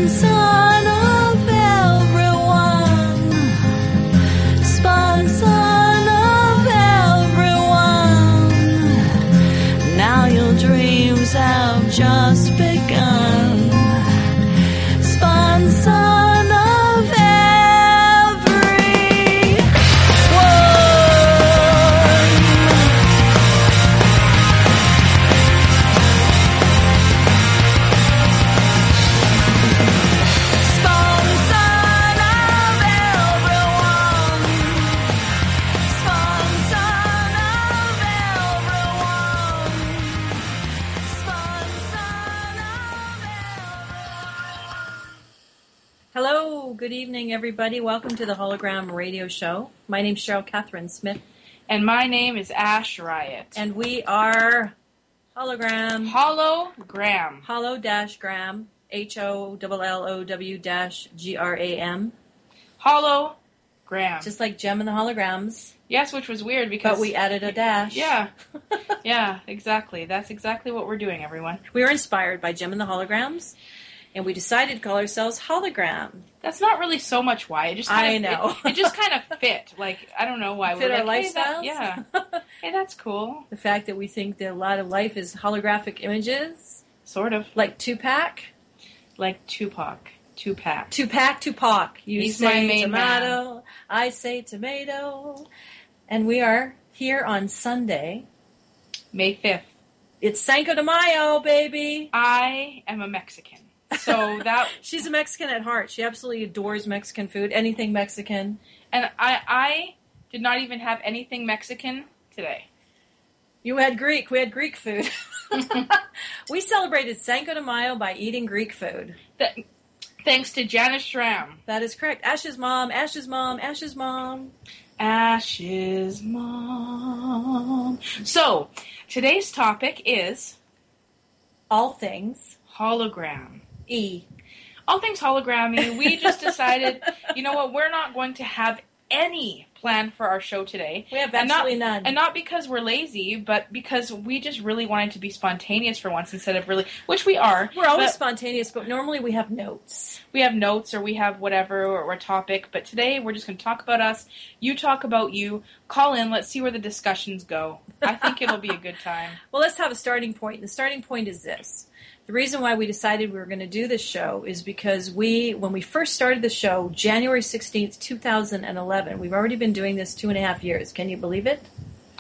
son of everyone, spawn son of everyone. Now your dreams have just begun. Spawn son of everyone. Spawn son of everyone. Spawn son of everyone. Spawn son of everyone. Hello, good evening, everybody. Welcome to the Hologram Radio Show. My name's Cheryl Catherine Smith, And my name is Ash Riot. and we are Hologram. Hologram. Holo-gram. HOLLOW-GRAM. Hologram. Just like Gem and the Holograms, Yes, which was weird because... but we added a dash. Yeah. Yeah, exactly. That's exactly what we're doing, everyone. We were inspired by Gem and the Holograms, and we decided to call ourselves Hologram. That's not really so much why. It just kind I know. It just kind of fit. Like, I don't know why. Fit we're our like, lifestyles? yeah. Hey, that's cool. The fact that we think that a lot of life is holographic images, Sort of. like Tupac. Like Tupac. Tupac. Tupac. You He's my say main tomato, I say tomato. And we are here on Sunday. May 5th. It's Cinco de Mayo, baby. I am a Mexican. So that... She's a Mexican at heart. She absolutely adores Mexican food, anything Mexican. And I did not even have anything Mexican today. You had Greek. We had Greek food. We celebrated Cinco de Mayo by eating Greek food. Thanks to Janice Schramm. That is correct. Ash's mom, Ash's mom, Ash's mom. Ash's mom. So, today's topic is All things hologram. E. All things hologrammy. We just decided, you know what, we're not going to have any plan for our show today. We have absolutely none. And not because we're lazy, but because we just really wanted to be spontaneous for once instead of really, which we are. We're always but spontaneous, but normally we have notes. we have notes or we have whatever or a topic, but today we're just going to talk about us. You talk about you. Call in. Let's see where the discussions go. I think it'll be a good time. Well, let's have a starting point. The starting point is this. The reason why we decided we were going to do this show is because when we first started the show, January 16th, 2011, we've already been doing this 2.5 years. Can you believe it?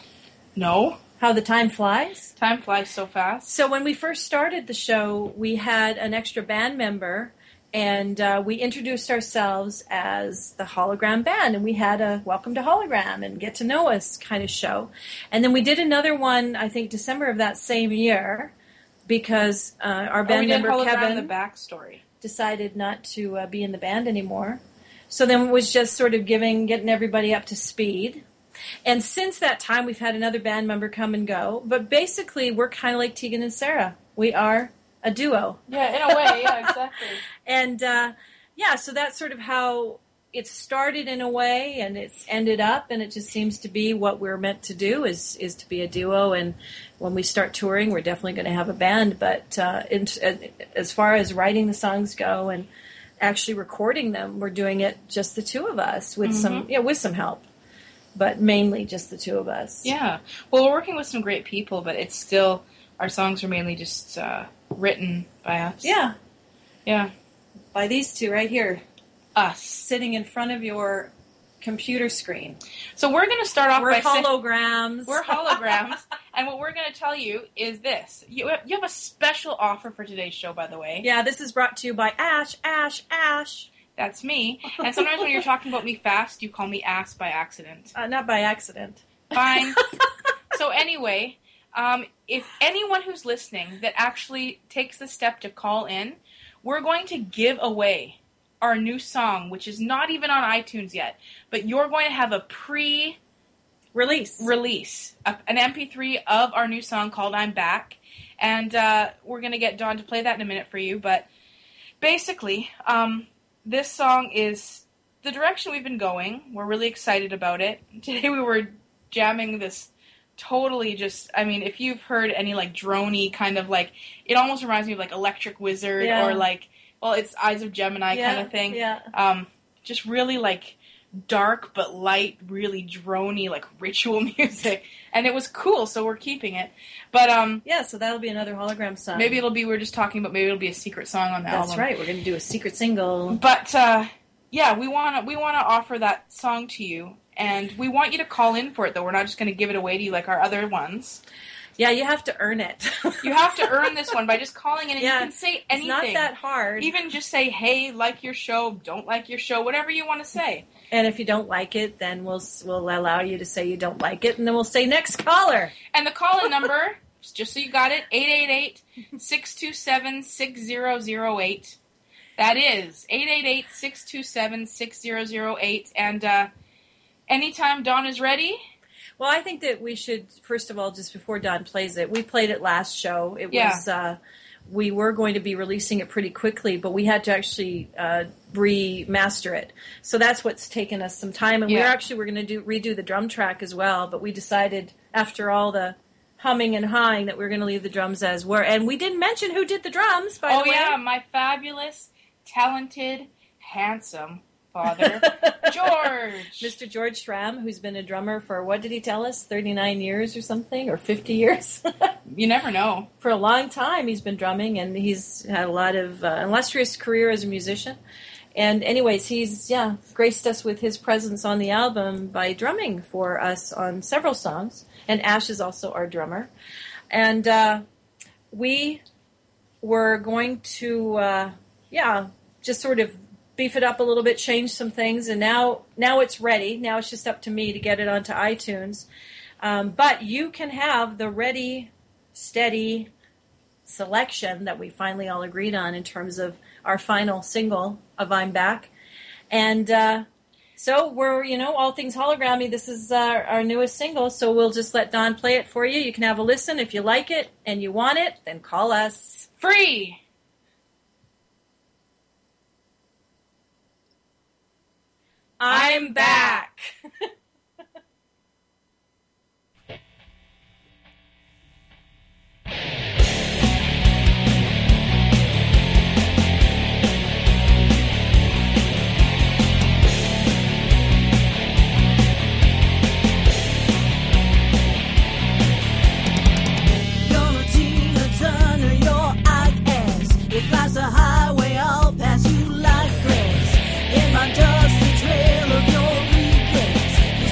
No. How the time flies? Time flies so fast. So when we first started the show, we had an extra band member, and we introduced ourselves as the Hologram Band, and we had a Welcome to Hologram and Get to Know Us kind of show. And then we did another one, I think, December of that same year, because our band member, Kevin, the backstory. decided not to be in the band anymore. So then it was just sort of getting everybody up to speed. And since that time, we've had another band member come and go. But basically, we're kind of like Tegan and Sarah. We are a duo. Yeah, in a way, yeah, exactly. And, so that's sort of how it started in a way, and it's ended up, and it just seems to be what we're meant to do is to be a duo. And when we start touring, we're definitely going to have a band. But as far as writing the songs go and actually recording them, we're doing it just the two of us with some help, but mainly just the two of us. Yeah. Well, we're working with some great people, but it's still, our songs are mainly just written by us. Yeah. Yeah. By these two right here, Us. sitting in front of your computer screen. So we're going to start off We're by saying... holograms. We're holograms, and what we're going to tell you is this. You have a special offer for today's show, by the way. Yeah, this is brought to you by Ash. That's me. And sometimes when you're talking about me fast, you call me ass by accident. Not by accident. Fine. So anyway, if anyone who's listening that actually takes the step to call in, we're going to give away our new song, which is not even on iTunes yet, but you're going to have a Release, an MP3 of our new song called I'm Back, and we're going to get Dawn to play that in a minute for you, but basically, this song is the direction we've been going. We're really excited about it. Today we were jamming this totally just, I mean, if you've heard any, like, drone-y kind of, like, it almost reminds me of, like, Electric Wizard or, like, well, it's Eyes of Gemini kind of thing. Yeah. Just really like dark but light, really drony, like ritual music. And it was cool, so we're keeping it. But yeah, so that'll be another hologram song. Maybe we're just talking, but maybe it'll be a secret song on the album. That's right. We're going to do a secret single. But yeah, we want to offer that song to you, and we want you to call in for it. Though we're not just going to give it away to you like our other ones. Yeah, you have to earn it. You have to earn this one by just calling in, and you can say anything. It's not that hard. Even just say, hey, like your show, don't like your show, whatever you want to say. And if you don't like it, then we'll allow you to say you don't like it, and then we'll say next caller. And the call-in number, just so you got it, 888-627-6008. That is 888-627-6008. And anytime Dawn is ready... Well, I think that we should, first of all, just before Dawn plays it, we played it last show. It was, we were going to be releasing it pretty quickly, but we had to actually remaster it. So that's what's taken us some time. And we're going to redo the drum track as well, but we decided after all the humming and hawing that we were going to leave the drums as were. And we didn't mention who did the drums, by the way. Oh, yeah, my fabulous, talented, handsome father, George. Mr. George Schramm, who's been a drummer for, what did he tell us, 39 years or something, or 50 years? You never know. For a long time he's been drumming, and he's had a lot of illustrious career as a musician. And anyways, he's, graced us with his presence on the album by drumming for us on several songs. And Ash is also our drummer. And we were going to, just sort of beef it up a little bit, change some things, and now it's ready. Now it's just up to me to get it onto iTunes. But you can have the ready, steady selection that we finally all agreed on in terms of our final single of I'm Back. And so we're, all things hologrammy. This is our newest single, so we'll just let Dawn play it for you. You can have a listen. If you like it and you want it, then call us. Free! I'm back. You're a Tina Turner, you're out-ass. If life's a highway, I'll pass you like grass. In my dusty trail of your regrets,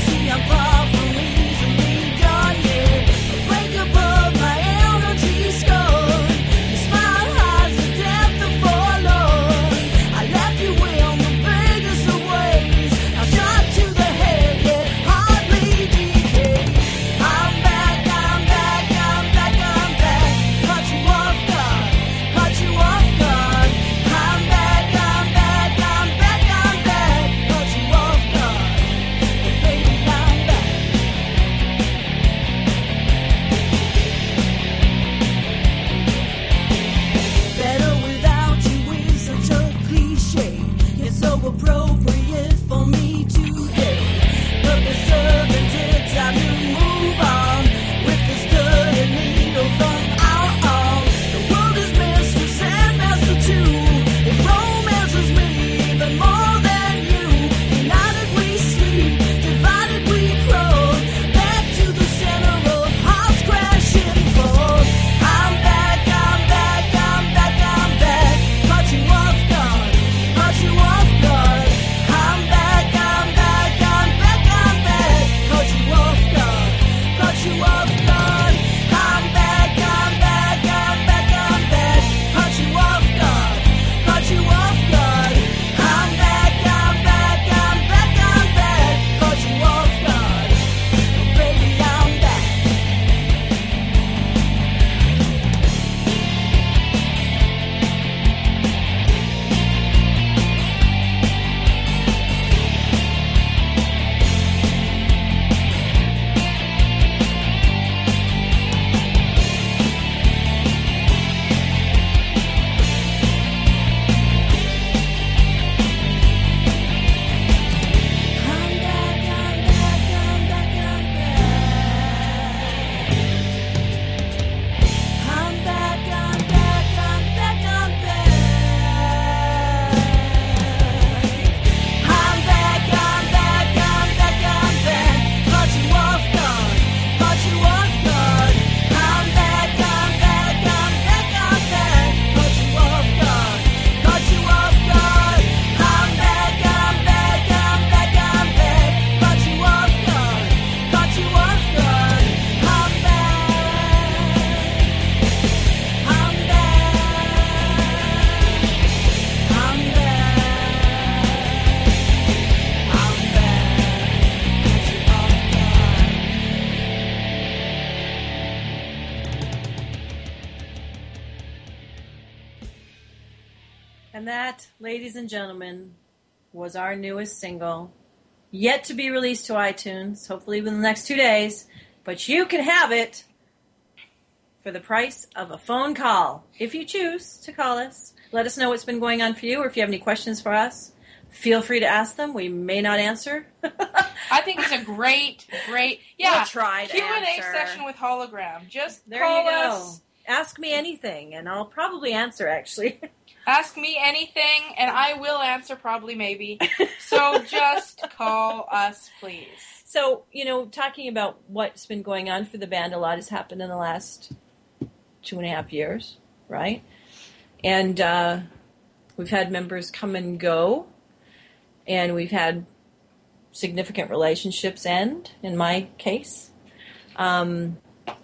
And that, ladies and gentlemen, was our newest single. Yet to be released to iTunes, hopefully within the next 2 days. But you can have it for the price of a phone call. If you choose to call us, let us know what's been going on for you, or if you have any questions for us, feel free to ask them. We may not answer. I think it's a great, We'll try to Q&A answer. session with hologram. Just There call you go. us. Ask me anything, and I'll probably answer, actually. Ask me anything, and I will answer probably maybe. So just call us, please. So, talking about what's been going on for the band, a lot has happened in the last 2.5 years, right? And we've had members come and go, and we've had significant relationships end, in my case. And,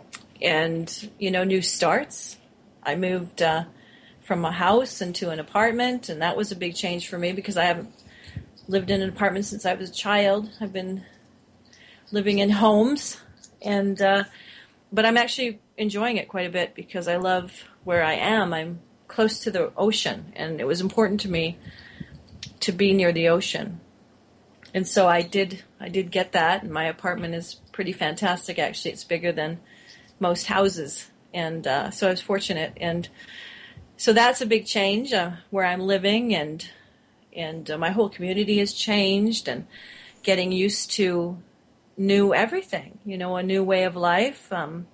new starts. I moved from a house into an apartment, and that was a big change for me because I haven't lived in an apartment since I was a child. I've been living in homes, and but I'm actually enjoying it quite a bit because I love where I am. I'm close to the ocean, and it was important to me to be near the ocean. And so I did get that, and my apartment is pretty fantastic, actually. It's bigger than most houses, and so I was fortunate. And so that's a big change where I'm living, and my whole community has changed, and getting used to new everything, a new way of life.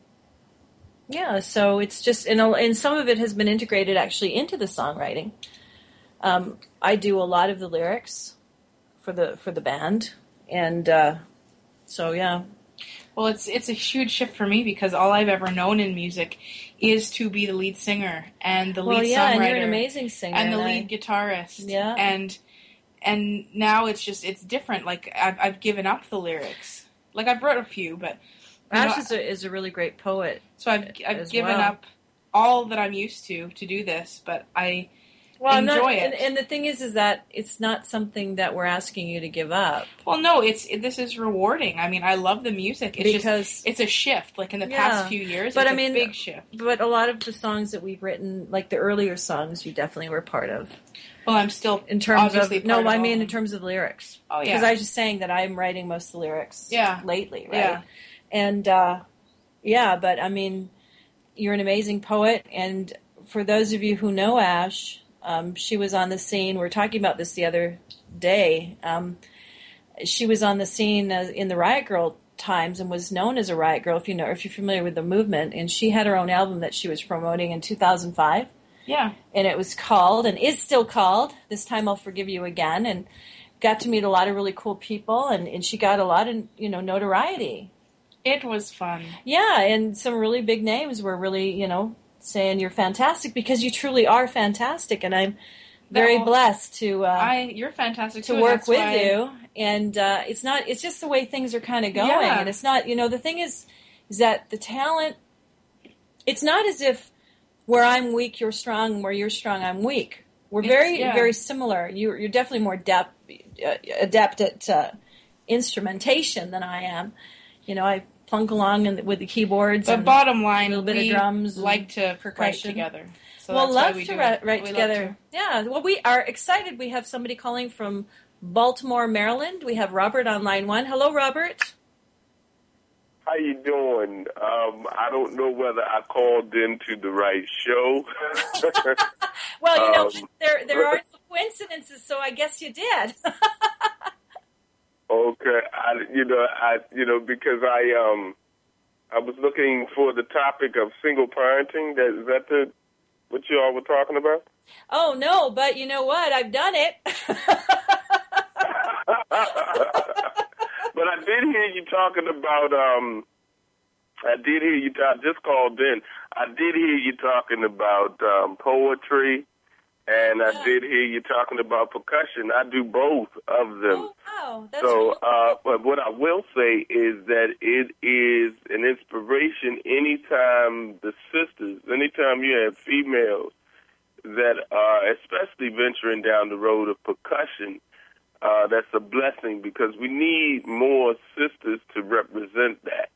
So it's just, and some of it has been integrated actually into the songwriting. I do a lot of the lyrics for the band, and so yeah. Well, it's a huge shift for me because all I've ever known in music is to be the lead singer and the lead songwriter. And you're an amazing singer. And the lead guitarist. Yeah. And now it's different. Like, I've given up the lyrics. Like, I've wrote a few, but... Ash is a really great poet. So I've given up all that I'm used to do this, but I enjoy it. And the thing is that it's not something that we're asking you to give up. Well, no, this is rewarding. I mean, I love the music. It's a shift. Like in the past few years, it's a big shift. But a lot of the songs that we've written, like the earlier songs, you definitely were part of. Well, I'm still in terms of in terms of lyrics. Oh yeah, because I was just saying that I'm writing most of the lyrics. Lately, right? Yeah. And but I mean, you're an amazing poet, and for those of you who know Ash. She was on the scene. We were talking about this the other day. She was on the scene in the Riot Grrrl times and was known as a Riot Grrrl, if you're familiar with the movement. And she had her own album that she was promoting in 2005. Yeah. And it was called, and is still called, This Time I'll Forgive You Again. And got to meet a lot of really cool people, and she got a lot of notoriety. It was fun. Yeah, and some really big names were really saying you're fantastic because you truly are fantastic, and I'm very blessed to you're fantastic to work with you. And it's just the way things are kind of going, and it's not the thing is that the talent. It's not as if where I'm weak you're strong, where you're strong I'm weak. We're very similar. You're definitely more adept at instrumentation than I am. I plunk along with the keyboards. But bottom line, a little bit of drums, like to percussion. Write together. So we'll love to write together. Yeah. Well, we are excited. We have somebody calling from Baltimore, Maryland. We have Robert on line 1. Hello, Robert. How you doing? I don't know whether I called into the right show. Well, there are some coincidences, so I guess you did. Okay, because I was looking for the topic of single parenting. Is that what you all were talking about? Oh no, but you know what? I've done it. But I did hear you talking about. I did hear you. I just called in. I did hear you talking about poetry. And I did hear you talking about percussion. I do both of them. Oh, wow. That's so, but what I will say is that it is an inspiration anytime you have females that are especially venturing down the road of percussion, that's a blessing because we need more sisters to represent that,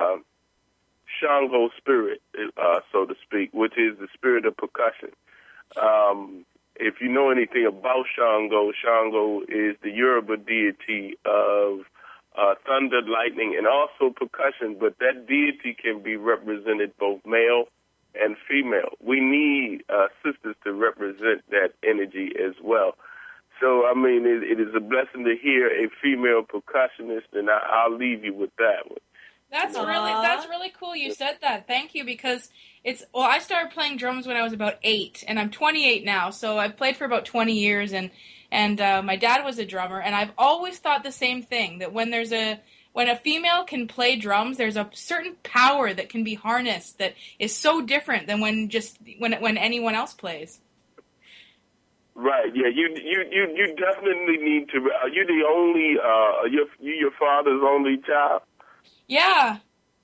Shango spirit, so to speak, which is the spirit of percussion. If you know anything about Shango, Shango is the Yoruba deity of thunder, lightning, and also percussion, but that deity can be represented both male and female. We need sisters to represent that energy as well. So, I mean, it is a blessing to hear a female percussionist, and I'll leave you with that one. That's really cool you said that. Thank you, because I started playing drums when I was about 8, and I'm 28 now, so I've played for about 20 years, and my dad was a drummer, and I've always thought the same thing, that when a female can play drums, there's a certain power that can be harnessed that is so different than when anyone else plays. Right. Yeah. You definitely need to. Are you the only? Your father's only child? Yeah.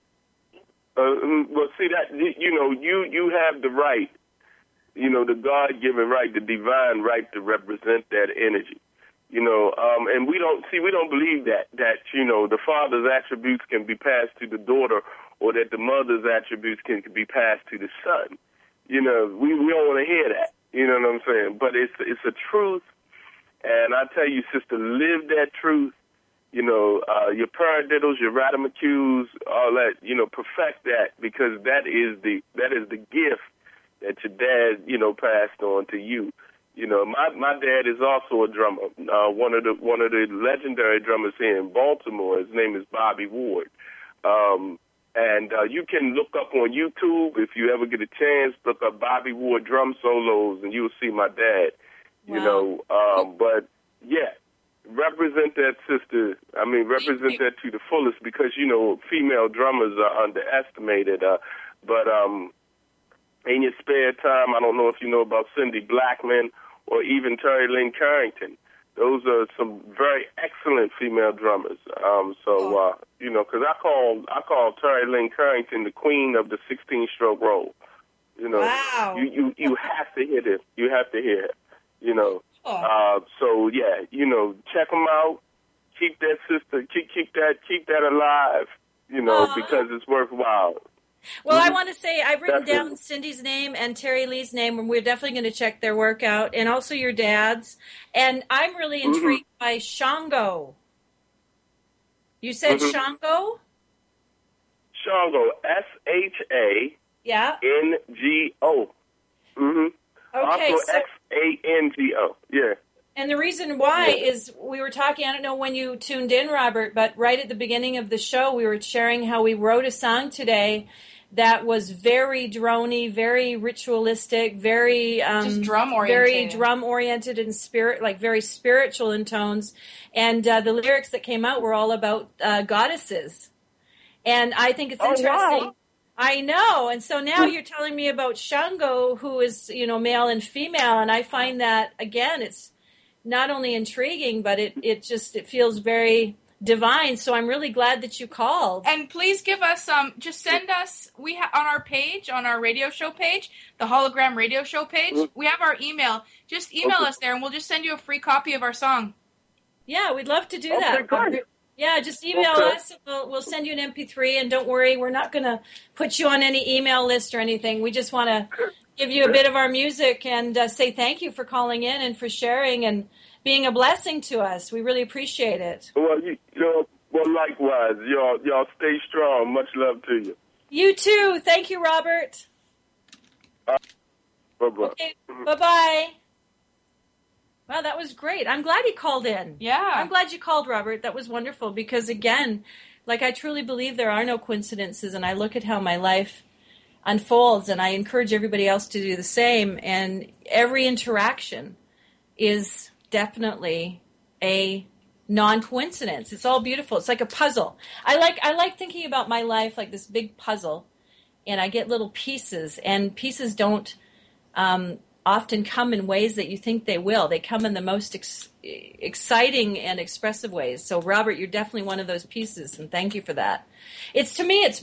Well, see that you have the right, the God-given right, the divine right to represent that energy, and we don't believe that the father's attributes can be passed to the daughter, or that the mother's attributes can be passed to the son. We don't want to hear that. You know what I'm saying? But it's a truth, and I tell you, sister, live that truth. Your paradiddles, your radamucus, all that. Perfect that, because that is the gift that your dad, passed on to you. My dad is also a drummer. One of the legendary drummers here in Baltimore. His name is Bobby Ward. And you can look up on YouTube, if you ever get a chance, look up Bobby Ward drum solos, and you'll see my dad. Wow. But yeah, represent that, sister. I mean, represent that to the fullest, because female drummers are underestimated. But in your spare time, I don't know if you know about Cindy Blackman or even Terry Lynn Carrington. Those are some very excellent female drummers. Because I call Terry Lynn Carrington the queen of the 16-stroke roll. Wow. You have to hear this. You have to hear it. Check them out. Keep that sister. Keep that alive. Because it's worthwhile. Well, I want to say I've written down Cindy's name and Terry Lee's name, and we're definitely going to check their work out, and also your dad's. And I'm really intrigued by Shango. You said Shango? Shango, SHANGO. Yeah. Mm-hmm. Okay. Also XANGO. Yeah. And the reason why is we were talking, I don't know when you tuned in, Robert, but right at the beginning of the show, we were sharing how we wrote a song today that was very droney, very ritualistic, very just drum-oriented. Very drum-oriented and very spiritual in tones. And the lyrics that came out were all about goddesses. And I think it's interesting. Wow. I know. And so now you're telling me about Shango, who is, male and female. And I find that, again, it's not only intriguing, but it feels very divine. So I'm really glad that you called. And please give us just send us, on our page, on our radio show page, the Hologram radio show page, we have our email. Just email us there and we'll just send you a free copy of our song. Yeah, we'd love to do that. Good. Yeah, just email us. And we'll send you an MP3, and don't worry, we're not going to put you on any email list or anything. We just want to give you a bit of our music and say thank you for calling in and for sharing and being a blessing to us. We really appreciate it. Well, likewise, y'all stay strong. Much love to you. You too. Thank you, Robert. Bye-bye. Okay, bye-bye. Wow, that was great. I'm glad he called in. Yeah. I'm glad you called, Robert. That was wonderful because, again, I truly believe there are no coincidences, and I look at how my life unfolds, and I encourage everybody else to do the same, and every interaction is definitely a non-coincidence. It's all beautiful. It's like a puzzle. I like thinking about my life like this big puzzle, and I get little pieces, and pieces don't often come in ways that you think they will. They come in the most exciting and expressive ways. So, Robert, you're definitely one of those pieces, and thank you for that. It's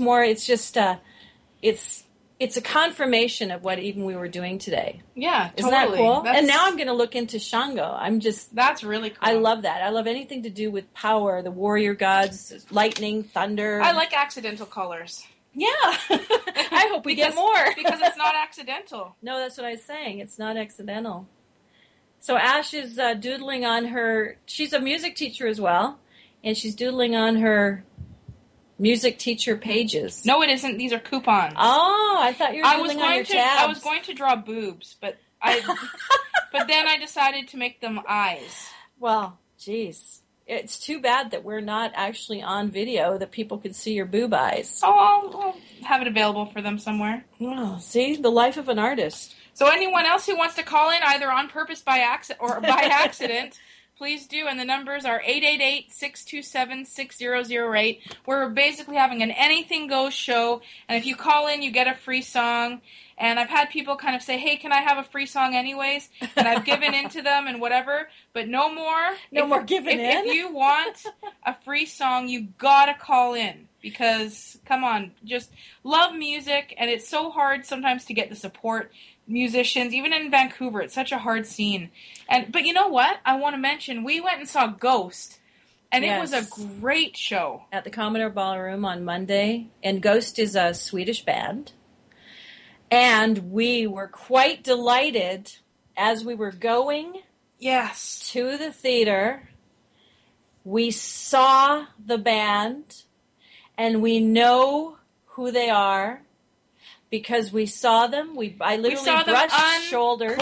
a confirmation of what even we were doing today. Yeah, Isn't that cool? And now I'm going to look into Shango. That's really cool. I love that. I love anything to do with power, the warrior gods, lightning, thunder. I like accidental colors. Yeah. I hope we get more. because it's not accidental. No, that's what I was saying. It's not accidental. So Ash is doodling on her... She's a music teacher as well, and she's doodling on her music teacher pages. No, it isn't. These are coupons. Oh, I thought you were doodling on your tabs. I was going to draw boobs, but then I decided to make them eyes. Well, geez. It's too bad that we're not actually on video that people could see your boob eyes. Oh, I'll have it available for them somewhere. Oh, see? The life of an artist. So anyone else who wants to call in, either on purpose by or by accident, please do. And the numbers are 888-627-6008. We're basically having an anything goes show. And if you call in, you get a free song. And I've had people kind of say, hey, can I have a free song anyways? And I've given in to them and whatever. But no more. No more giving in? If you want a free song, you gotta call in. Because, come on, just love music. And it's so hard sometimes to get the support. Musicians, even in Vancouver, it's such a hard scene. But you know what? I want to mention, we went and saw Ghost. And It was a great show. At the Commodore Ballroom on Monday. And Ghost is a Swedish band. And we were quite delighted as we were going to the theater. We saw the band, and we know who they are because we saw them. I literally brushed shoulders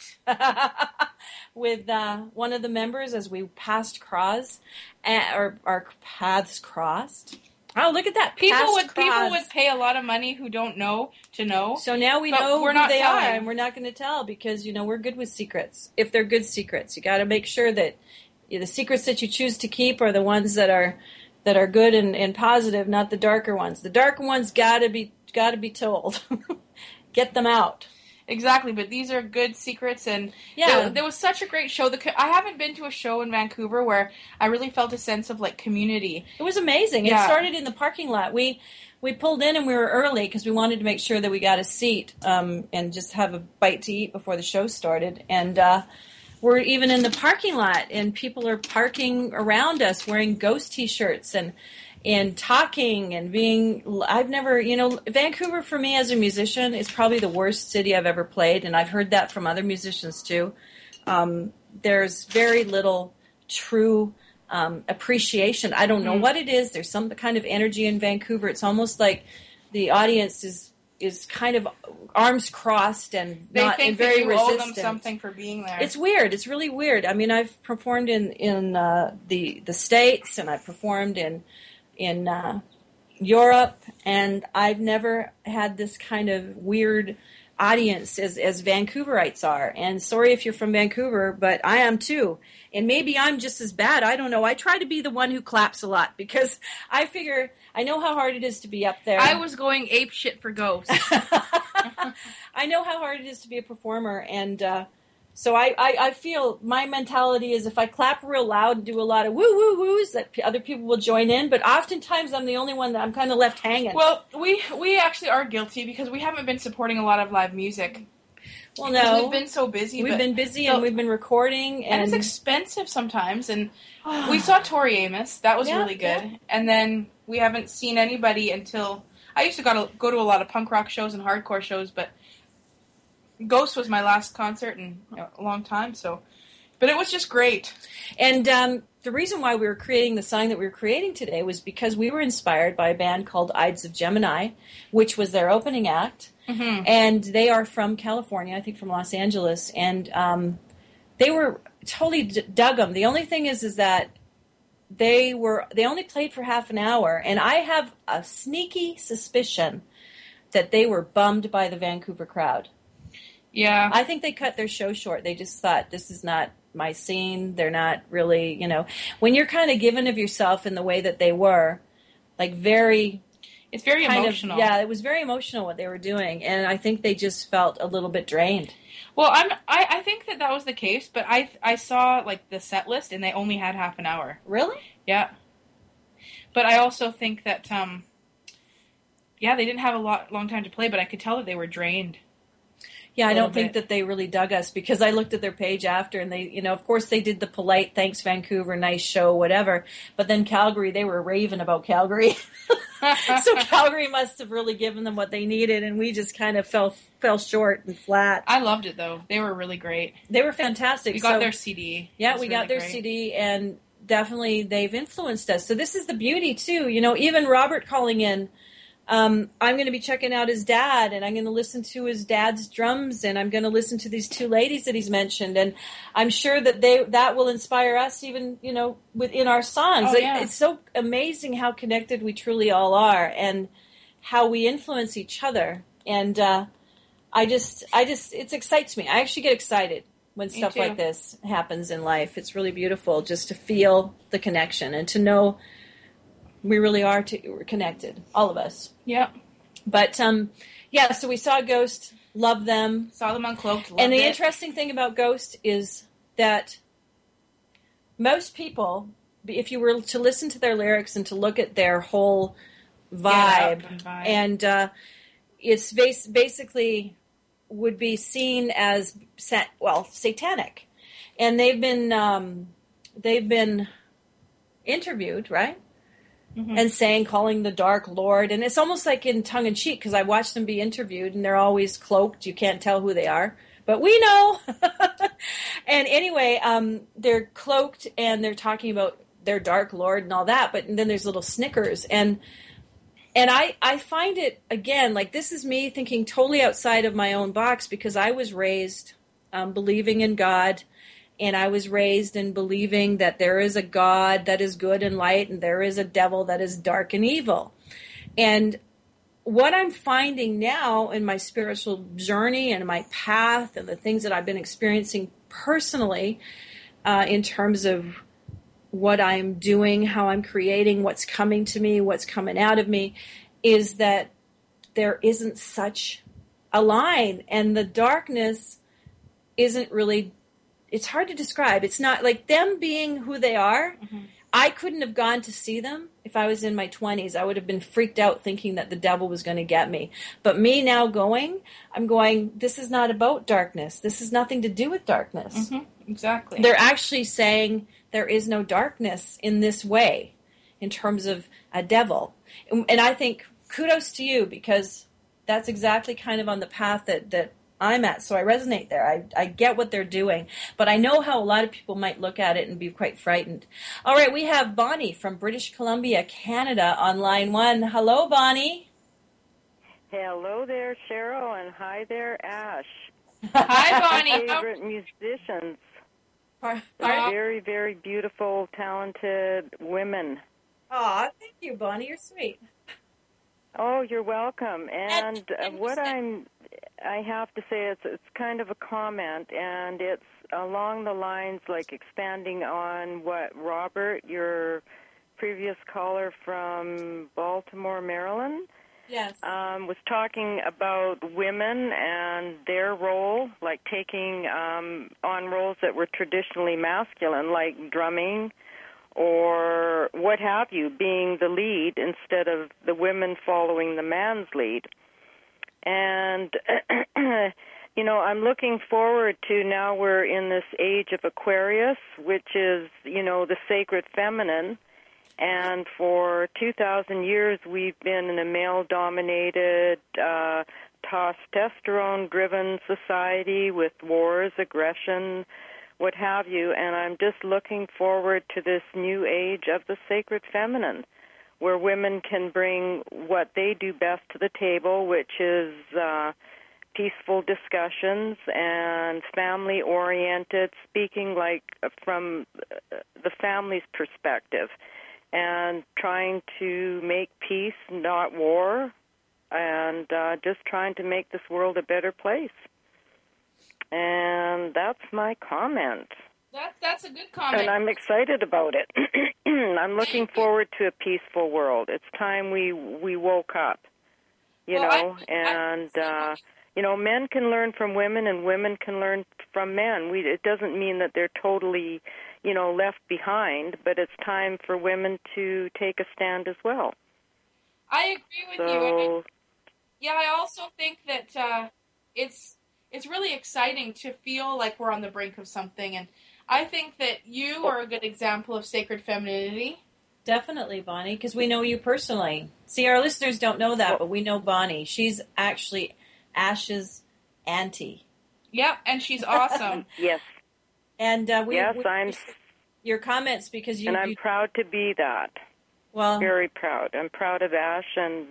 with one of the members as we passed Cross, or our paths crossed. Oh, look at that! People would pay a lot of money who don't know to know. So now we know who they are, and we're not going to tell because we're good with secrets. If they're good secrets, you got to make sure that the secrets that you choose to keep are the ones that are good and positive, not the darker ones. The darker ones got to be told. Get them out. Exactly, but these are good secrets, and there was such a great show. I haven't been to a show in Vancouver where I really felt a sense of community. It was amazing. Yeah. It started in the parking lot. We pulled in and we were early because we wanted to make sure that we got a seat and just have a bite to eat before the show started. And we're even in the parking lot, and people are parking around us wearing Ghost T-shirts and talking and being, Vancouver for me as a musician is probably the worst city I've ever played, and I've heard that from other musicians too. There's very little true appreciation. I don't know what it is. There's some kind of energy in Vancouver. It's almost like the audience is kind of arms crossed and they not think very that you resistant. owe them something for being there. It's weird. It's really weird. I mean, I've performed in the States, and I've performed in Europe, and I've never had this kind of weird audience as Vancouverites are. And sorry if you're from Vancouver, but I am too. And maybe I'm just as bad. I don't know. I try to be the one who claps a lot because I figure I know how hard it is to be up there. I was going ape shit for Ghost. I know how hard it is to be a performer, and so I feel my mentality is if I clap real loud and do a lot of woo-woo-woos, that other people will join in. But oftentimes I'm the only one that I'm kind of left hanging. Well, we actually are guilty because we haven't been supporting a lot of live music. Well, no. We've been so busy. We've been busy and we've been recording. And it's expensive sometimes. And we saw Tori Amos. That was really good. Yeah. And then we haven't seen anybody until... I used to go to a lot of punk rock shows and hardcore shows, but Ghost was my last concert in a long time. But it was just great. And the reason why we were creating the song that we were creating today was because we were inspired by a band called Ides of Gemini, which was their opening act. Mm-hmm. And they are from California, I think from Los Angeles. And they were totally dug them. The only thing is that they only played for half an hour. And I have a sneaky suspicion that they were bummed by the Vancouver crowd. Yeah. I think they cut their show short. They just thought, this is not my scene. They're not really, when you're kind of given of yourself in the way that they were, it's very emotional. It was very emotional what they were doing. And I think they just felt a little bit drained. Well, I think that was the case, but I saw the set list and they only had half an hour. Really? Yeah. But I also think that, they didn't have a long time to play, but I could tell that they were drained. Yeah, I don't think that they really dug us because I looked at their page after and they, of course they did the polite, thanks Vancouver, nice show, whatever. But then Calgary, they were raving about Calgary. So Calgary must have really given them what they needed, and we just kind of fell short and flat. I loved it though. They were really great. They were fantastic. We got their CD. Yeah, we got their CD, and definitely they've influenced us. So this is the beauty too. Even Robert calling in. I'm going to be checking out his dad, and I'm going to listen to his dad's drums, and I'm going to listen to these two ladies that he's mentioned, and I'm sure that that will inspire us even, within our songs. Oh, yeah. It's so amazing how connected we truly all are, and how we influence each other. And it excites me. I actually get excited when stuff like this happens in life. It's really beautiful just to feel the connection and to know we really are we're connected, all of us. Yeah. But, so we saw Ghost, loved them. Saw them on Cloaked, loved And the it. interesting thing about Ghost is that most people, if you were to listen to their lyrics and to look at their whole vibe, and it's basically would be seen as, satanic. And they've been interviewed, right? Mm-hmm. And calling the Dark Lord. And it's almost like in tongue-in-cheek, because I watch them be interviewed, and they're always cloaked. You can't tell who they are. But we know. And anyway, they're cloaked, and they're talking about their Dark Lord and all that. But then there's little snickers. And I find it, again, like this is me thinking totally outside of my own box, because I was raised believing in God. And I was raised in believing that there is a God that is good and light, and there is a devil that is dark and evil. And what I'm finding now in my spiritual journey and my path and the things that I've been experiencing personally, in terms of what I'm doing, how I'm creating, what's coming to me, what's coming out of me, is that there isn't such a line. And the darkness isn't really... It's hard to describe. It's not like them being who they are. Mm-hmm. I couldn't have gone to see them if I was in my 20s. I would have been freaked out thinking that the devil was going to get me. But me now I'm going, this is not about darkness. This has nothing to do with darkness. Mm-hmm. Exactly. They're actually saying there is no darkness in this way in terms of a devil. And I think kudos to you, because that's exactly kind of on the path that I'm at, so I resonate there. I get what they're doing, but I know how a lot of people might look at it and be quite frightened. All right, we have Bonnie from British Columbia, Canada on line 1. Hello, Bonnie. Hello there, Cheryl, and hi there, Ash. Hi, Bonnie. Favorite musicians. Very, very beautiful, talented women. Aw, thank you, Bonnie. You're sweet. Oh, you're welcome. And what I have to say, it's kind of a comment, and it's along the lines like expanding on what Robert, your previous caller from Baltimore, Maryland, yes, was talking about women and their role, like taking on roles that were traditionally masculine, like drumming or what have you, being the lead instead of the women following the man's lead. And, I'm looking forward to, now we're in this age of Aquarius, which is, the sacred feminine. And for 2,000 years, we've been in a male-dominated, testosterone-driven society with wars, aggression, what have you. And I'm just looking forward to this new age of the sacred feminine, where women can bring what they do best to the table, which is peaceful discussions and family-oriented, speaking like from the family's perspective, and trying to make peace, not war, and just trying to make this world a better place. And that's my comment. That's a good comment. And I'm excited about it. I'm looking forward to a peaceful world. It's time we woke up, men can learn from women and women can learn from men. It doesn't mean that they're totally, left behind, but it's time for women to take a stand as well. I agree with you. I also think that it's really exciting to feel like we're on the brink of something, and I think that you are a good example of sacred femininity. Definitely, Bonnie, because we know you personally. See, our listeners don't know that, but we know Bonnie. She's actually Ash's auntie. Yep, and she's awesome. Yes. And Yes, I'm, your comments because and I'm proud to be that. well, Very proud. I'm proud of Ash, and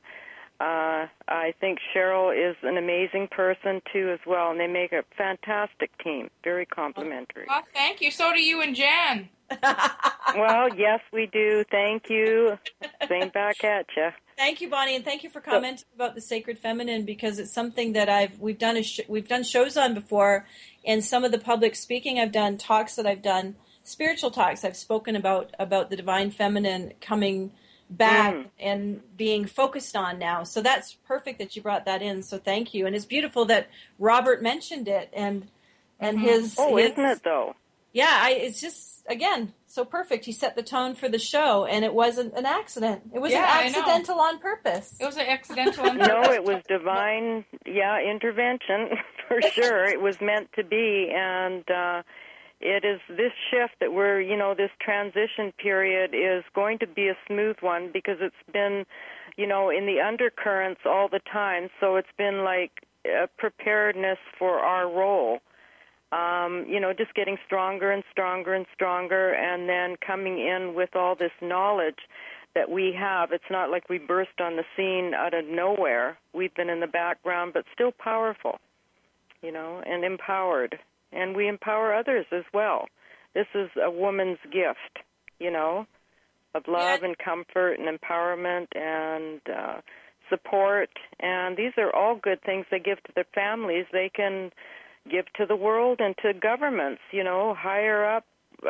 I think Cheryl is an amazing person too as well, and they make a fantastic team. Very complimentary. Well, thank you. So do you and Jan. Well, yes, we do. Thank you. Same back at you. Thank you, Bonnie, and thank you for commenting about the sacred feminine, because it's something that we've done shows on before, and some of the public speaking I've done, talks that I've done, spiritual talks I've spoken about the divine feminine coming back and being focused on now. So that's perfect that you brought that in. So thank you, and it's beautiful that Robert mentioned it and his. Isn't it though? Yeah, it's just, again, so perfect. He set the tone for the show, and it wasn't an accident. It was an accidental on purpose. It was an accidental on purpose. No, it was divine, intervention, for sure. It was meant to be, and it is this shift that we're, this transition period is going to be a smooth one, because it's been, in the undercurrents all the time, so it's been like a preparedness for our role. Just getting stronger and stronger and stronger, and then coming in with all this knowledge that we have. It's not like we burst on the scene out of nowhere. We've been in the background, but still powerful, and empowered. And we empower others as well. This is a woman's gift, of love and comfort and empowerment and support. And these are all good things they give to their families. They can give to the world and to governments, higher up.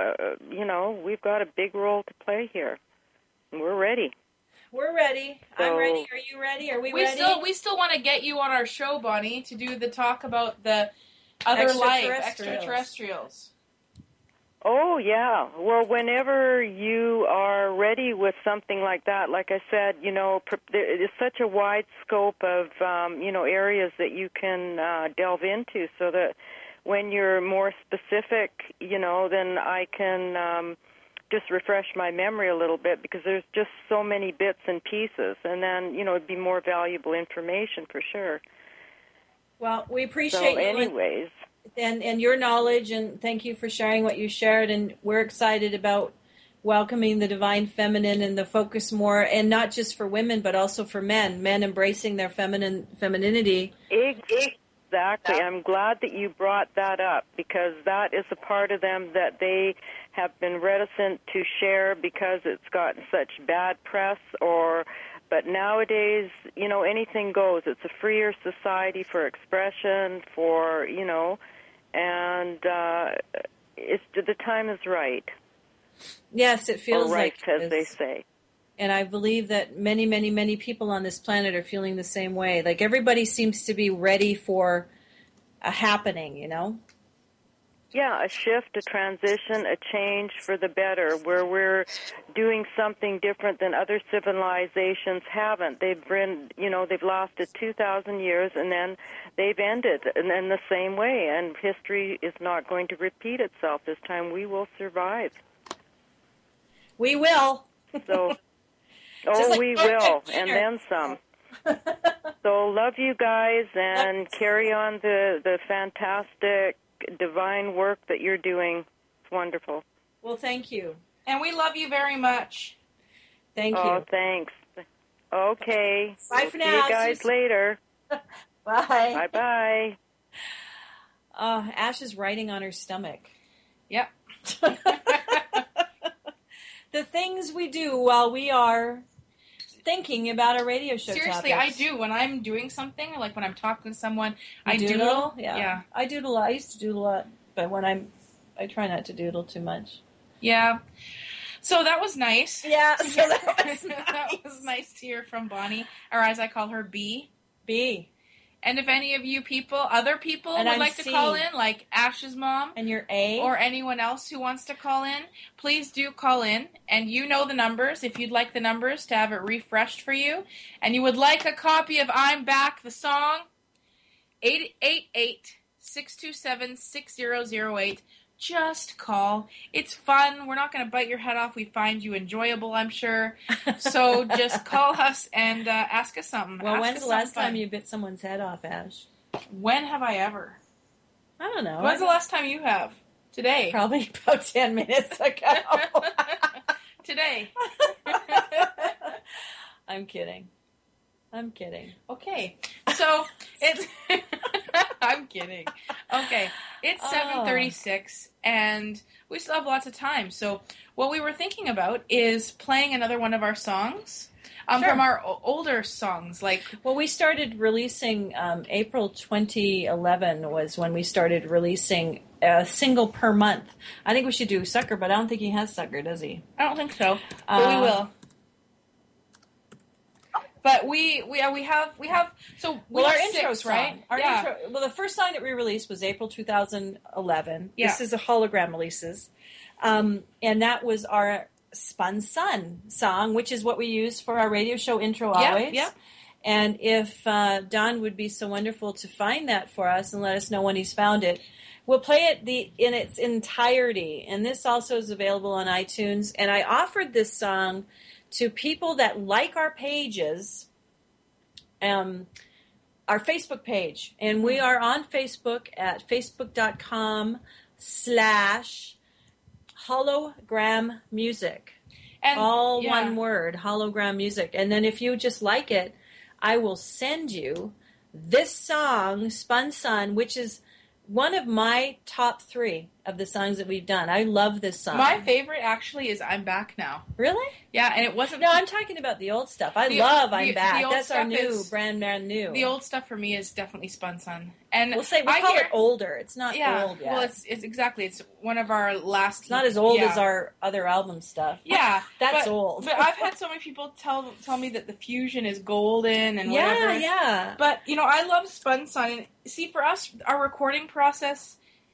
We've got a big role to play here. And we're ready. We're ready. So, I'm ready. Are you ready? Are we ready? We still want to get you on our show, Bonnie, to do the talk about the other life, extraterrestrials. Oh, yeah. Well, whenever you are ready with something like that, like I said, there is such a wide scope of, areas that you can delve into, so that when you're more specific, then I can just refresh my memory a little bit, because there's just so many bits and pieces, and then, it'd be more valuable information for sure. Well, we appreciate you. Anyways. And your knowledge, and thank you for sharing what you shared, and we're excited about welcoming the divine feminine and the focus more, and not just for women, but also for men embracing their femininity. Exactly. I'm glad that you brought that up, because that is a part of them that they have been reticent to share because it's gotten such bad press, but nowadays, anything goes. It's a freer society for expression, and the time is right. Yes, it feels right, like it as they say. And I believe that many, many, many people on this planet are feeling the same way. Like, everybody seems to be ready for a happening, Yeah, a shift, a transition, a change for the better, where we're doing something different than other civilizations haven't. They've been, they've lasted 2,000 years, and then they've ended in the same way, and history is not going to repeat itself this time. We will survive. We will. So, we will, and then some. So love you guys, and carry on the fantastic divine work that you're doing. It's wonderful. Well, thank you. And we love you very much. Thank you. Oh, thanks. Okay. Bye for now. See you guys later. Bye. Bye-bye. Ash is writing on her stomach. Yep. The things we do while we are thinking about a radio show. Seriously, topics. I do. When I'm doing something, like when I'm talking to someone, I doodle. Yeah. I doodle a lot. I used to doodle a lot, but I try not to doodle too much. Yeah. So that was nice. Yeah, so that was nice. That was nice to hear from Bonnie, or as I call her, B. B. And if any of you other people and would I'm like C. to call in, like Ash's mom, and you're A, or anyone else who wants to call in, please do call in. And you know the numbers. If you'd like the numbers to have it refreshed for you, and you would like a copy of I'm Back, the song, 888-627-6008. just call. It's fun. We're not going to bite your head off. We find you enjoyable, I'm sure. So just call us and ask us something. Well, Ask when's us the last something time fun. you bit someone's head off, Ash? When have I ever? I don't know. When's the last time you have? Today. Probably about 10 minutes ago. Today. I'm kidding. Okay. So it's I'm kidding. Okay. It's 7:36 and we still have lots of time. So what we were thinking about is playing another one of our songs. Sure. From our older songs, like... Well, we started releasing, April 2011 was when we started releasing a single per month. I think we should do Sucker, but I don't think he has Sucker, does he? I don't think so, but we will. But we have so we Well, have our intro six, song, right? Our yeah. intro. Well, the first song that we released was April 2011. Yeah. This is a hologram releases, and that was our Spun Sun song, which is what we use for our radio show intro always. Yep. And if Don would be so wonderful to find that for us and let us know when he's found it, we'll play it in its entirety. And this also is available on iTunes. And I offered this song to people that like our pages, our Facebook page. And we are on Facebook at facebook.com/hologram music. And All yeah. one word, hologram music. And then if you just like it, I will send you this song, Spun Sun, which is one of my top 3 of the songs that we've done. I love this song. My favorite actually is I'm Back Now. Really? Yeah, and it wasn't... No, I'm talking about the old stuff. I The- love the- I'm the Back. old That's our stuff new, is- brand new. The old stuff for me is definitely Spun Sun. And We'll say, we I call hear, it older. It's not yeah, old yet. well, it's exactly, it's one of our last... It's not as old yeah. as our other album stuff. Yeah. That's but, old. But I've had so many people tell me that the fusion is golden and whatever. Yeah. But, I love Spun Sun. And see, for us, our recording process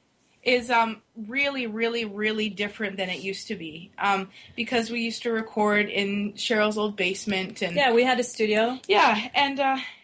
is really, really, really different than it used to be. Because we used to record in Cheryl's old basement. And Yeah, we had a studio. yeah, and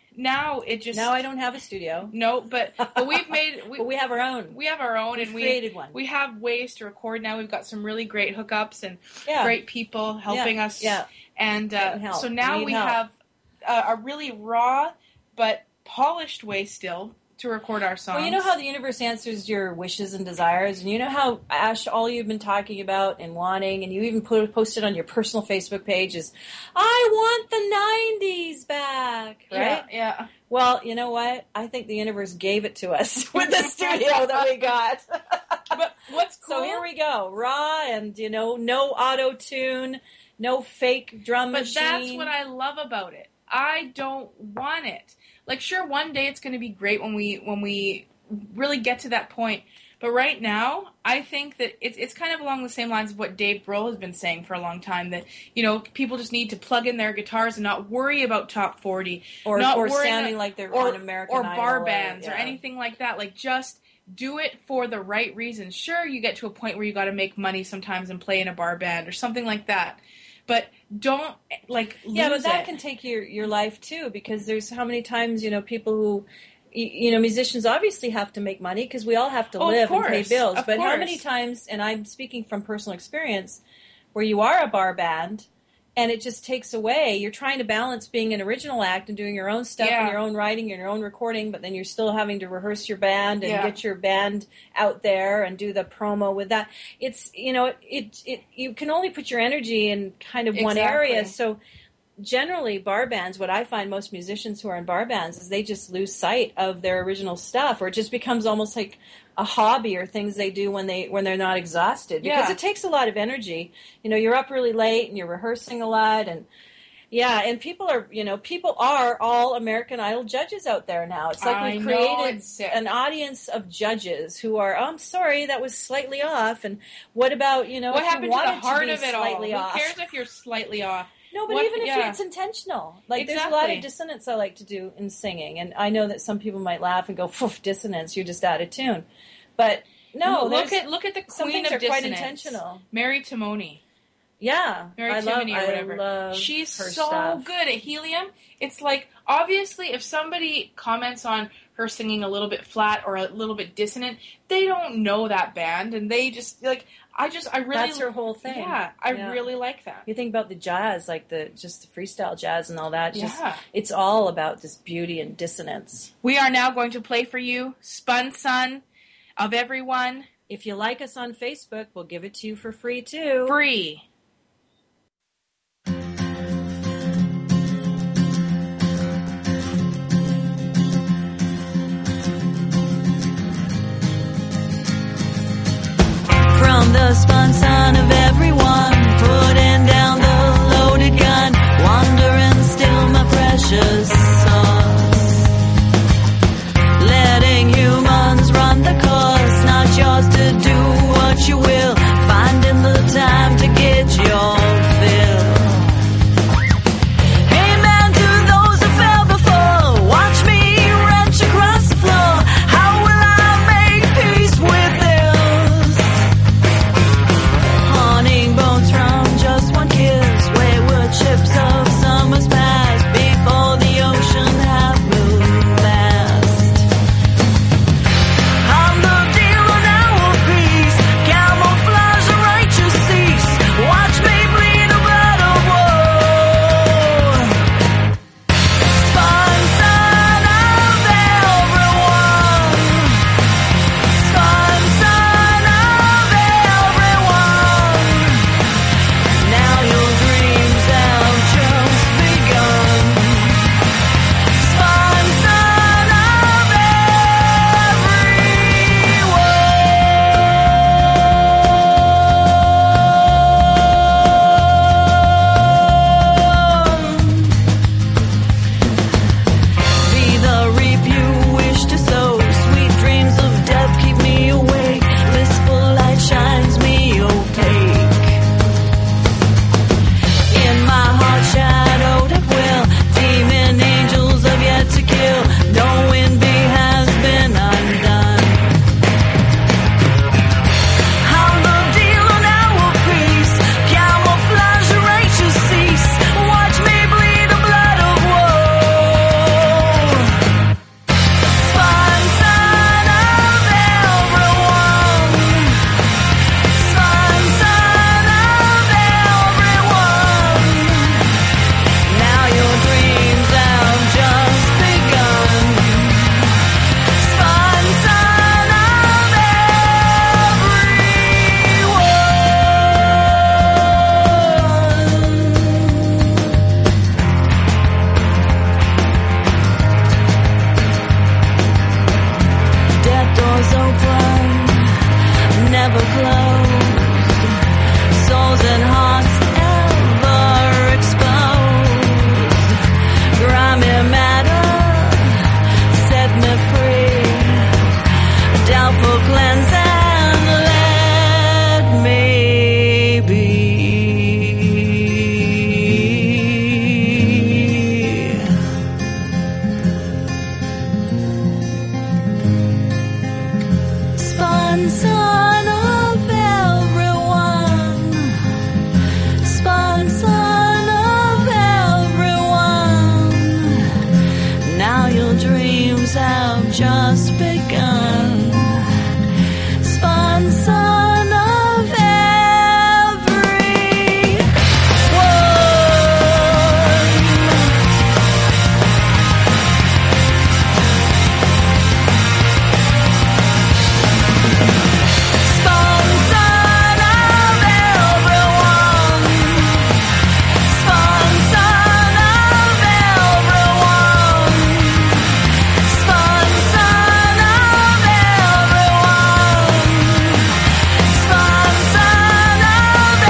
now it just... Now I don't have a studio. No, but we've made... But we have our own. We have our own, We've and created one. we have ways to record now. We've got some really great hookups and Yeah. great people helping us. Yeah. And Getting help. so now We need we help. have a really raw but polished way still to record our songs. Well, you know how the universe answers your wishes and desires, and you know how, Ash, all you've been talking about and wanting, and you even posted on your personal Facebook page is, I want the 90s back, right? Yeah. Well, you know what? I think the universe gave it to us with the studio that we got. But what's cool... So here we go. Raw and, no auto-tune, no fake drum But machine. that's what I love about it. I don't want it. Like, sure, one day it's going to be great when we really get to that point. But right now, I think that it's kind of along the same lines of what Dave Grohl has been saying for a long time, that, people just need to plug in their guitars and not worry about top 40. Or worry sounding like they're on American or Idol. bar bands or yeah. anything like that. Like, just do it for the right reasons. Sure, you get to a point where you got to make money sometimes and play in a bar band or something like that. But don't, lose Yeah, but that it. can take your life, too, because there's how many times, people who, musicians obviously have to make money because we all have to Oh, of live and pay course, bills. of But how many course. times, and I'm speaking from personal experience, where you are a bar band and it just takes away, you're trying to balance being an original act and doing your own stuff Yeah. and your own writing and your own recording, but then you're still having to rehearse your band and Yeah. get your band out there and do the promo with that. It's, you can only put your energy in kind of one area. Exactly. So generally bar bands, what I find most musicians who are in bar bands is they just lose sight of their original stuff, or it just becomes almost like a hobby or things they do when they're not exhausted, because Yeah. it takes a lot of energy. You're up really late and you're rehearsing a lot, and people are all American Idol judges out there now. It's like I we've know, created it's sick. an audience of judges who are, I'm sorry, that was slightly off, and what about, what if you happened to the wanted heart be of it all? slightly Who off? cares if you're slightly off? No, but What- even if yeah. it's intentional. Like, there's a lot Exactly. of dissonance I like to do in singing, and I know that some people might laugh and go, "Poof, dissonance, you're just out of tune." But no, look there's- at the some queen things of are quite dissonance, intentional. Mary Timony. Yeah, Mary I Timony or whatever. I love She's her so stuff. good at Helium. It's like, obviously, if somebody comments on her singing a little bit flat or a little bit dissonant, they don't know that band, and they just, like, I really... That's her whole thing. Yeah, I really like that. You think about the jazz, like just the freestyle jazz and all that. Yeah. It's all about this beauty and dissonance. We are now going to play for you Spun Sun of Everyone. If you like us on Facebook, we'll give it to you for free, too. Free. From the spun son of everyone, putting down the loaded gun, wandering still my precious sauce. Letting humans run the course, not yours to do what you will, finding the time to get your fill. Amen to those who fell before, watch me wrench across the floor, how will I make peace with this? Haunting bones from just one kiss, wayward ships of summers past, before the ocean have moved fast. I'm the dealer now of peace, camouflage the righteous cease, watch me bleed a blood of war. Spun son of everyone, spun son of everyone. Now your dreams have just begun. Spun son of everyone. Be the reap you wish to sow. Sweet dreams of death keep me awake. Blissful light shines me opaque. In my heart shadowed at will, demon angels have yet to kill. No envy has been undone. I'm the dealer now of peace, camouflage the righteous cease, watch me bleed the blood of woe. Spun son of everyone, spun son of everyone. Now your dreams have just begun. Spun son of everyone. Dead doors open, never closed. Souls and hearts ever exposed. Grimy matter set me free. Doubtful cleanse and let me be. Spun son of everyone, spun son of everyone. Now your dreams have just begun. Spun son of everyone. Spun son of everyone, spun son of everyone, spun son of everyone, spun son of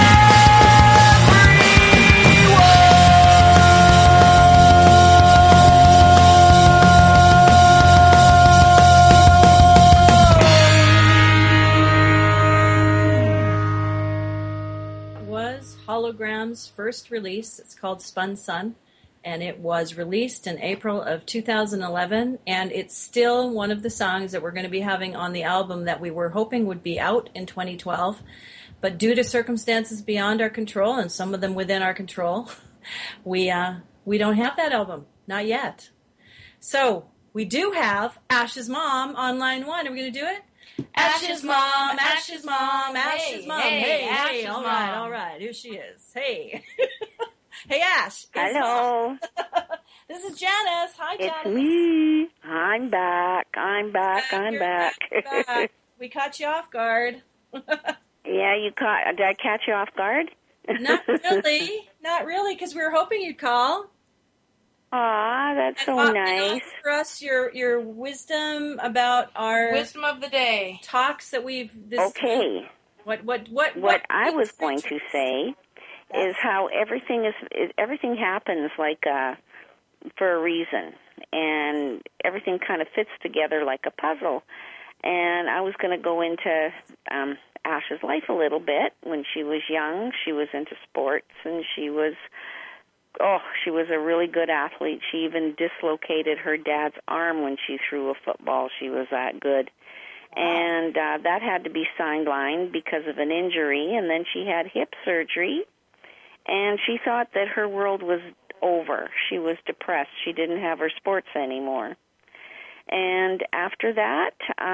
Was Hologram's first release. It's called Spun Sun, and it was released in April of 2011, and it's still one of the songs that we're going to be having on the album that we were hoping would be out in 2012, But due to circumstances beyond our control, and some of them within our control, we don't have that album. Not yet. So we do have Ash's mom on line 1. Are we going to do it? Ash's mom, Ash's mom, Ash's mom. Hey, Ash's all mom. right, all right. Here she is. Hey. Hey, Ash. It's Hello, This is Janice. Hi, it's Janice. me. I'm back. I'm back. You're back. We caught you off guard. Yeah, you caught. Did I catch you off guard? Not really, because we were hoping you'd call. Aw, that's so And nice. offer us your wisdom about our Wisdom of the day. talks that we've. Okay. What I was going to say is how everything happens like for a reason, and everything kind of fits together like a puzzle. And I was going to go into Ash's life a little bit. When she was young, she was into sports, and she was a really good athlete. She even dislocated her dad's arm when she threw a football. She was that good. And that had to be sidelined because of an injury, and then she had hip surgery, and she thought that her world was over. She was depressed. She didn't have her sports anymore. And after that,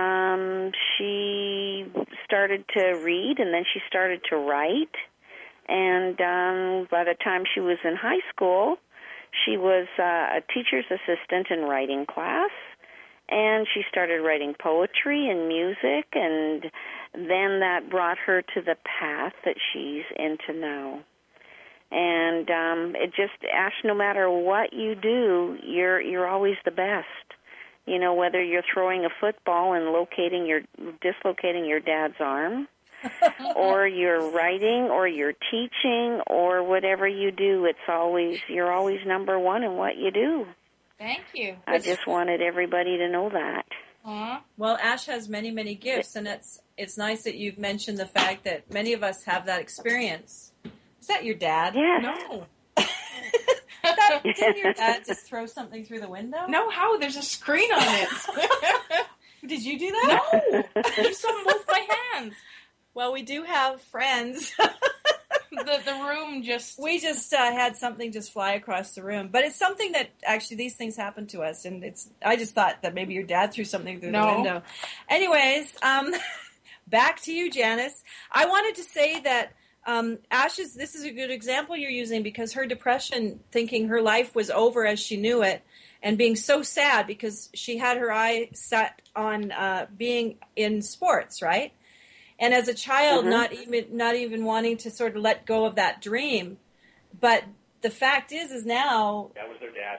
she started to read, and then she started to write. And by the time she was in high school, she was a teacher's assistant in writing class. And she started writing poetry and music, and then that brought her to the path that she's into now. And it just, Ash, no matter what you do, you're always the best. You know, whether you're throwing a football and dislocating your dad's arm, or you're writing, or you're teaching, or whatever you do, you're always number one in what you do. Thank you. I just wanted everybody to know that. Aww. Well, Ash has many, many gifts, and it's nice that you've mentioned the fact that many of us have that experience. Is that your dad? Yes. No. Didn't your dad just throw something through the window? No, how? There's a screen on it. Did you do that? No. You saw them with my hands. Well, we do have friends. The room just... We just had something just fly across the room. But it's something that actually these things happen to us. And I just thought that maybe your dad threw something through the window. Anyways, back to you, Janice. I wanted to say that this is a good example you're using, because her depression, thinking her life was over as she knew it, and being so sad because she had her eye set on being in sports, right? And as a child, not even wanting to sort of let go of that dream. But the fact is now... That was their dad.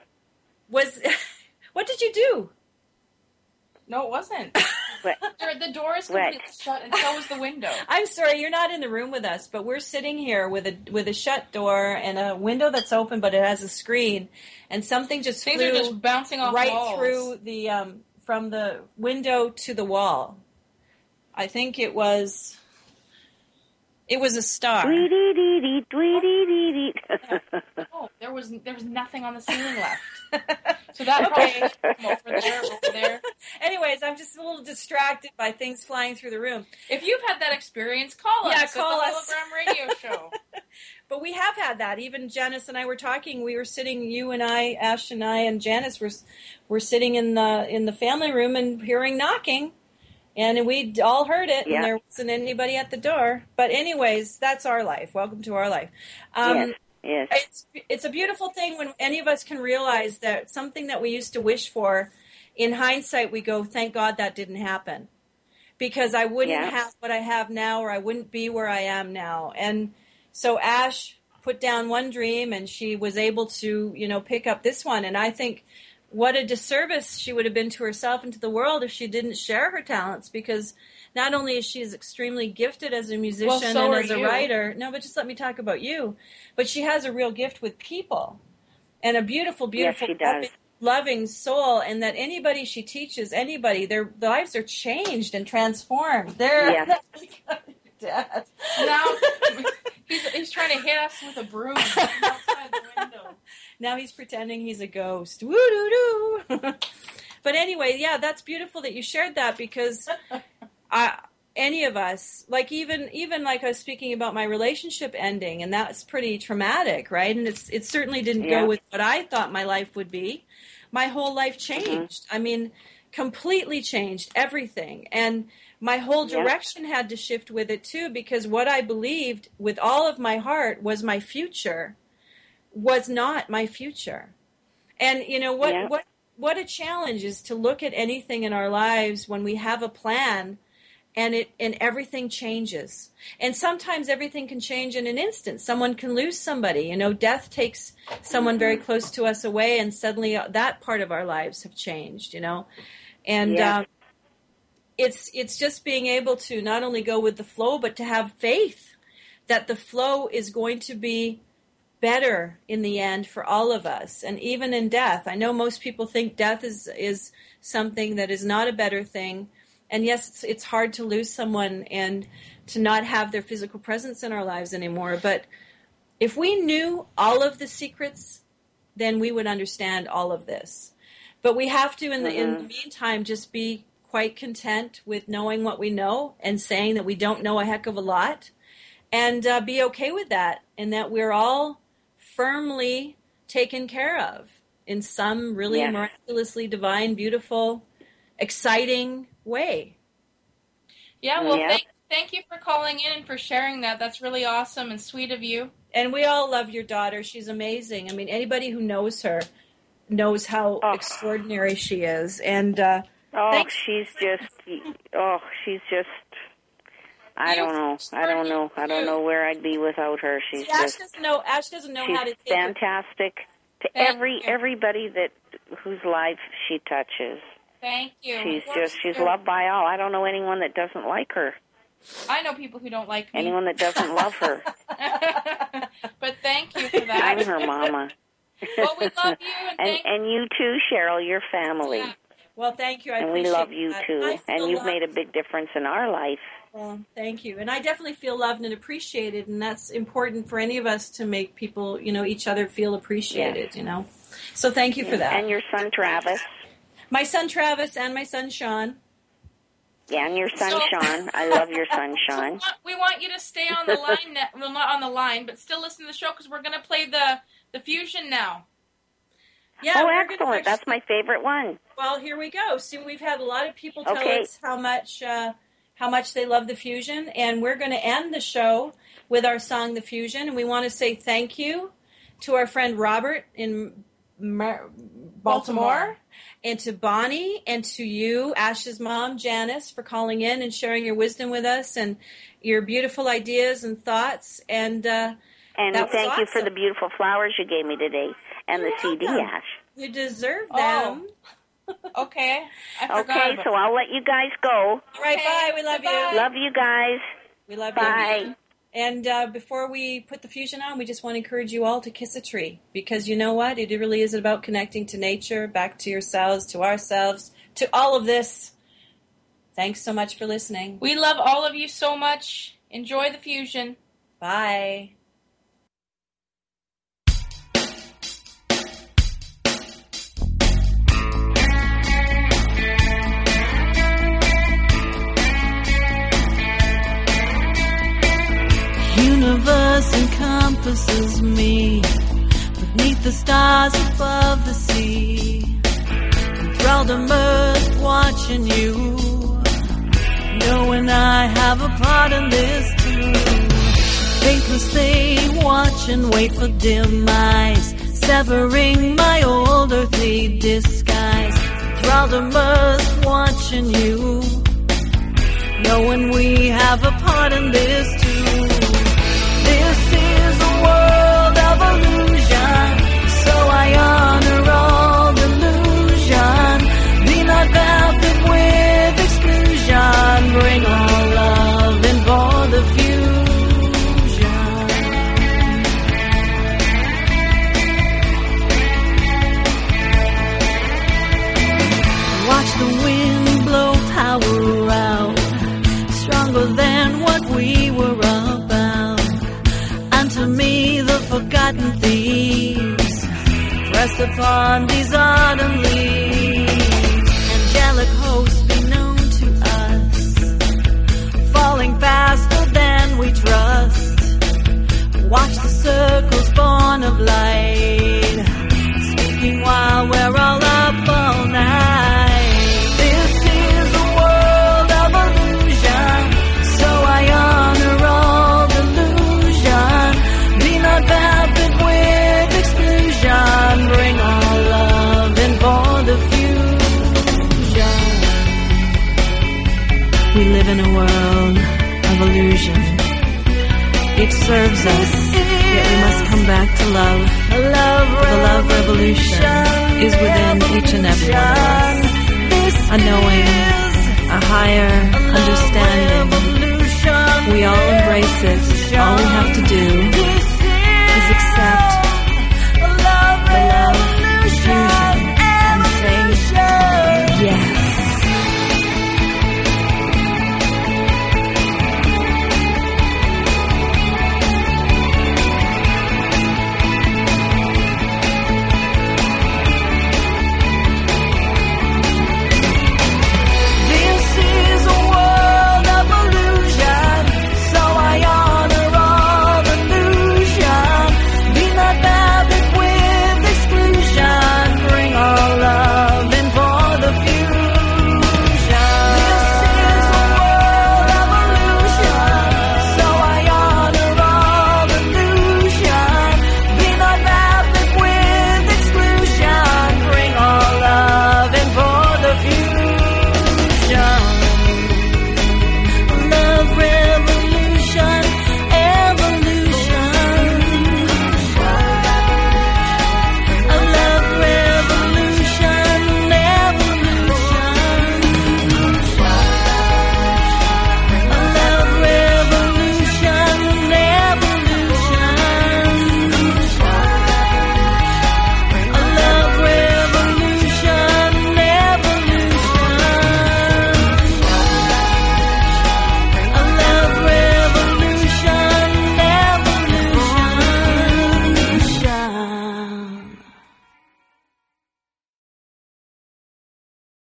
What did you do? No, it wasn't. The door is completely shut, and so is the window. I'm sorry, you're not in the room with us, but we're sitting here with a shut door and a window that's open, but it has a screen, and something just Things flew are just bouncing off right walls. through the from the window to the wall. I think it was a star. Tweety-dee-dee, tweety-dee-dee. Oh, there was nothing on the ceiling left. So that probably over there. Anyways, I'm just a little distracted by things flying through the room. If you've had that experience, call us. Yeah, at call the us. Hologram Radio Show. But we have had that. Even Janice and I were talking. We were sitting, you and I, Ash and I, and Janice were sitting in the family room and hearing knocking. And we all heard it, and there wasn't anybody at the door. But anyways, that's our life. Welcome to our life. Yes. It's a beautiful thing when any of us can realize that something that we used to wish for, in hindsight, we go, thank God that didn't happen. Because I wouldn't have what I have now, or I wouldn't be where I am now. And so Ash put down one dream, and she was able to, pick up this one. And I think... what a disservice she would have been to herself and to the world if she didn't share her talents, because not only is she extremely gifted as a musician and as a writer, no, but just let me talk about you, but she has a real gift with people and a beautiful, beautiful, loving soul, and that anybody she teaches, their lives are changed and transformed. Dad. Now he's trying to hit us with a broom outside the window. Now he's pretending he's a ghost. Woo-doo-doo. But anyway, that's beautiful that you shared that, because any of us, like even like I was speaking about my relationship ending, and that's pretty traumatic, right? And it certainly didn't go with what I thought my life would be. My whole life changed. I mean, completely changed everything. And my whole direction had to shift with it too, because what I believed with all of my heart was my future was not my future. And you know what a challenge is to look at anything in our lives when we have a plan and everything changes. And sometimes everything can change in an instant. Someone can lose somebody. You know, death takes someone very close to us away, and suddenly that part of our lives have changed, you know. And it's just being able to not only go with the flow, but to have faith that the flow is going to be better in the end for all of us. And even in death, I know most people think death is something that is not a better thing. And yes, it's hard to lose someone and to not have their physical presence in our lives anymore. But if we knew all of the secrets, then we would understand all of this. But we have to, in the meantime, just be quite content with knowing what we know and saying that we don't know a heck of a lot, and be okay with that, and that we're all firmly taken care of in some really miraculously divine, beautiful, exciting way. Yeah, well, thank you for calling in and for sharing that. That's really awesome and sweet of you. And we all love your daughter. She's amazing. I mean, anybody who knows her knows how extraordinary she is. And she's just I don't know where I'd be without her. Ash doesn't know how to take fantastic to everybody whose life she touches. Thank you. She's loved by all. I don't know anyone that doesn't like her. I know people who don't like me. Anyone that doesn't love her. But thank you for that. I'm her mama. Well, we love you. And you too, Cheryl, your family. Yeah. Well, thank you. And we love you too. And you've made a big difference in our life. Well, thank you. And I definitely feel loved and appreciated, and that's important for any of us to make people, you know, each other feel appreciated, you know. So thank you for that. And your son, Travis. My son, Travis, and my son, Sean. Yeah, and your son, Sean. I love your son, Sean. We want you to stay on the line. Well, not on the line, but still listen to the show, because we're going to play the fusion now. Yeah, excellent. That's my favorite one. Well, here we go. See, we've had a lot of people tell us how much they love the fusion, and we're going to end the show with our song, The Fusion, and we want to say thank you to our friend Robert in Baltimore, and to Bonnie, and to you, Ash's mom, Janice, for calling in and sharing your wisdom with us and your beautiful ideas and thoughts. And thank you for the beautiful flowers you gave me today and the CD, Ash. You deserve them. Okay. Okay, so I'll let you guys go. All right, bye. We love you. Love you guys. We love you. Bye. And before we put the fusion on, we just want to encourage you all to kiss a tree, because you know what? It really is about connecting to nature, back to yourselves, to ourselves, to all of this. Thanks so much for listening. We love all of you so much. Enjoy the fusion. Bye. Universe encompasses me beneath the stars above the sea. Enthralled immersed watching you, knowing I have a part in this too. Faithlessly watch and wait for demise, severing my old earthly disguise. Enthralled immersed watching you, knowing we have a part in this too. This is a world of illusion, so I honor all delusion. Be not vapid with exclusion, bring all love in for the fusion. Watch the wind blow power out, stronger than what we were about. To me, the forgotten thieves pressed upon these autumn leaves. Angelic hosts be known to us, watch the circles born of light, speaking while we're all up all night. This is a world of illusion, so I honor all delusion. Be not vapid with exclusion, bring all love in for the fusion. We live in a world of illusion. It serves us, yet we must come back to love. The love revolution is within each and every one of us. A knowing, a higher understanding. We all embrace it. All we have to do is accept